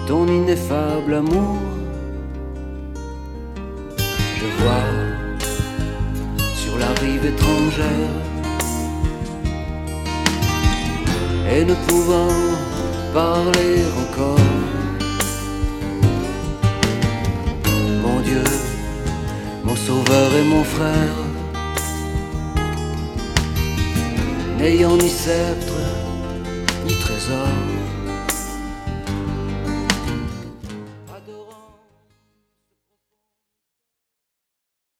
ton ineffable amour. Je vois sur la rive étrangère, et ne pouvant parler encore, mon Dieu, mon sauveur et mon frère, n'ayant ni sceptre ni trésor,